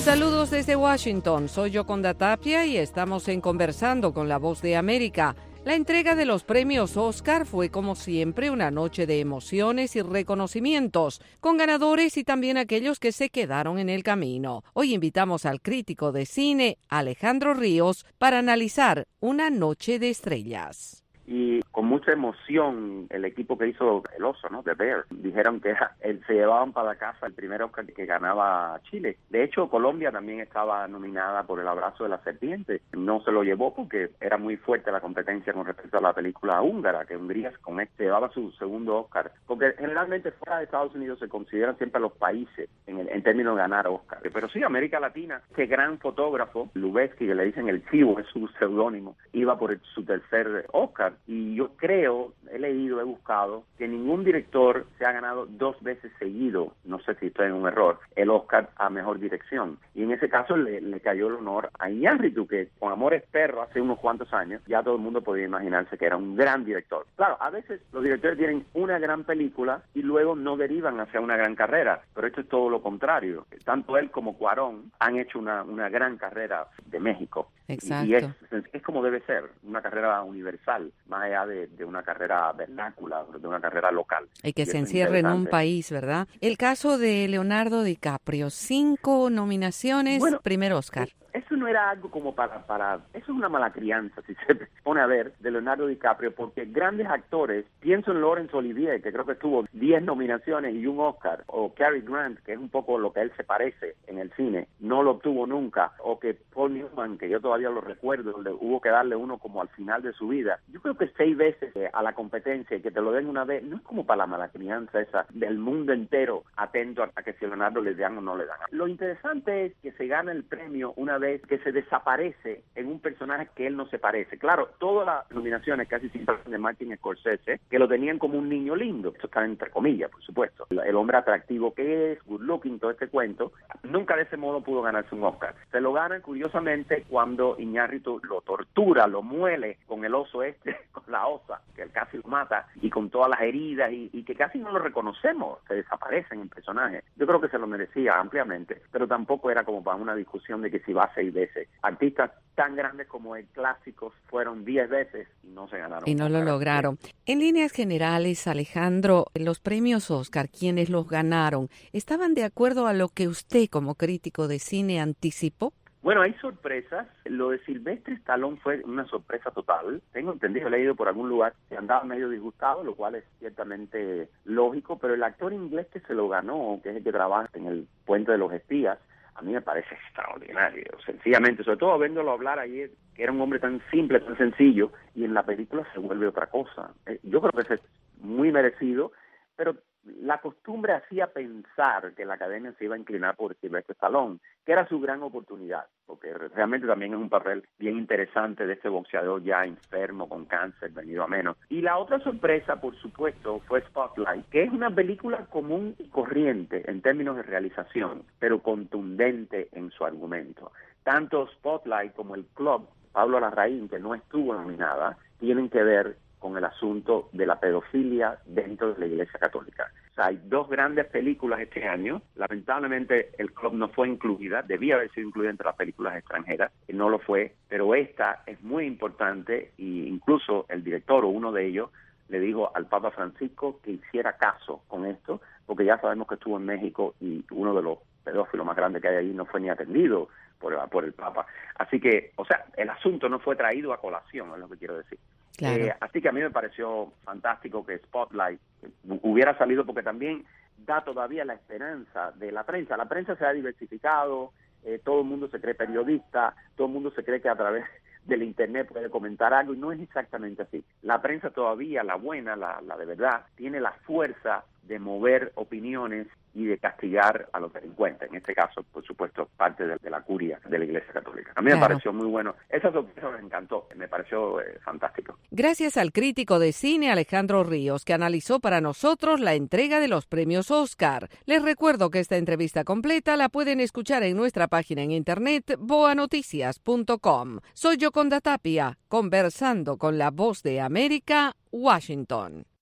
Saludos desde Washington, soy Yoconda Tapia y estamos en Conversando con la Voz de América. La entrega de los premios Oscar fue como siempre una noche de emociones y reconocimientos, con ganadores y también aquellos que se quedaron en el camino. Hoy invitamos al crítico de cine Alejandro Ríos para analizar Una noche de estrellas. Y con mucha emoción el equipo que hizo El Oso, ¿no? The Bear, dijeron que se llevaban para la casa el primer Oscar que ganaba Chile. De hecho, Colombia también estaba nominada por El Abrazo de la Serpiente. No se lo llevó porque era muy fuerte la competencia con respecto a la película húngara, que Hungría con llevaba su segundo Oscar. Porque generalmente fuera de Estados Unidos se consideran siempre los países en términos de ganar Oscar. Pero sí, América Latina, qué gran fotógrafo, Lubezki, que le dicen el Chivo, es su seudónimo, iba por su tercer Oscar. Y yo creo, he leído, he buscado, que ningún director se ha ganado 2 veces seguido, no sé si estoy en un error, el Oscar a Mejor Dirección. Y en ese caso le cayó el honor a Iñárritu, que con Amores Perros hace unos cuantos años, ya todo el mundo podía imaginarse que era un gran director. Claro, a veces los directores tienen una gran película y luego no derivan hacia una gran carrera, pero esto es todo lo contrario. Tanto él como Cuarón han hecho una gran carrera de México. Exacto. Y es como debe ser, una carrera universal, más allá de una carrera vernácula, de una carrera local. Y que se encierre en un país, ¿verdad? El caso de Leonardo DiCaprio, 5 nominaciones, bueno, primer Oscar. Eso no era algo como para... Eso es una mala crianza, si se pone a ver, de Leonardo DiCaprio, porque grandes actores, pienso en Laurence Olivier, que creo que tuvo 10 nominaciones y un Oscar, o Cary Grant, que es un poco lo que él se parece en el cine, no lo obtuvo nunca, o que Paul Newman, que yo todavía lo recuerdo, le hubo que darle uno como al final de su vida. Yo creo que 6 veces a la competencia y que te lo den una vez, no es como para la mala crianza esa del mundo entero atento a que si a Leonardo le dan o no le dan. Lo interesante es que se gana el premio una vez que se desaparece en un personaje que él no se parece. Claro, todas las nominaciones casi siempre son de Martin Scorsese, que lo tenían como un niño lindo. Eso está entre comillas, por supuesto. El hombre atractivo que es, good looking, todo este cuento, nunca de ese modo pudo ganarse un Oscar. Se lo ganan, curiosamente, cuando Iñárritu lo tortura, lo muele con el oso con la osa, que él casi lo mata, y con todas las heridas, y que casi no lo reconocemos, se desaparecen en personajes. Yo creo que se lo merecía ampliamente, pero tampoco era como para una discusión de que si va a 6 veces. Artistas tan grandes como el Clásicos fueron 10 veces y no se ganaron. Y no lo lograron. En líneas generales, Alejandro, los premios Oscar, quienes los ganaron, ¿estaban de acuerdo a lo que usted como crítico de cine anticipó? Bueno, hay sorpresas. Lo de Sylvester Stallone fue una sorpresa total. Tengo entendido, he leído por algún lugar que andaba medio disgustado, lo cual es ciertamente lógico, pero el actor inglés que se lo ganó, que es el que trabaja en El Puente de los Espías, a mí me parece extraordinario, sencillamente, sobre todo viéndolo hablar ayer, que era un hombre tan simple, tan sencillo, y en la película se vuelve otra cosa. Yo creo que eso es muy merecido, pero la costumbre hacía pensar que la academia se iba a inclinar por Sylvester Stallone, que era su gran oportunidad, porque realmente también es un papel bien interesante de este boxeador ya enfermo, con cáncer, venido a menos. Y la otra sorpresa, por supuesto, fue Spotlight, que es una película común y corriente en términos de realización, pero contundente en su argumento. Tanto Spotlight como El Club, Pablo Larraín, que no estuvo nominada, tienen que ver con el asunto de la pedofilia dentro de la Iglesia Católica. O sea, hay 2 grandes películas este año. Lamentablemente, El Club no fue incluida, debía haber sido incluida entre las películas extranjeras, y no lo fue, pero esta es muy importante, e incluso el director o uno de ellos le dijo al Papa Francisco que hiciera caso con esto, porque ya sabemos que estuvo en México y uno de los pedófilos más grandes que hay ahí no fue ni atendido por el Papa. Así que, o sea, el asunto no fue traído a colación, es lo que quiero decir. Claro. Así que a mí me pareció fantástico que Spotlight hubiera salido, porque también da todavía la esperanza de la prensa. La prensa se ha diversificado, todo el mundo se cree periodista, todo el mundo se cree que a través del internet puede comentar algo, y no es exactamente así. La prensa todavía, la buena, la de verdad, tiene la fuerza de mover opiniones y de castigar a los delincuentes. En este caso, por supuesto, parte de la curia de la Iglesia Católica. A mí me pareció muy bueno. Esa sorpresa me encantó, me pareció fantástico. Gracias al crítico de cine Alejandro Ríos, que analizó para nosotros la entrega de los premios Oscar. Les recuerdo que esta entrevista completa la pueden escuchar en nuestra página en internet boanoticias.com. Soy Yoconda Tapia, conversando con la Voz de América, Washington.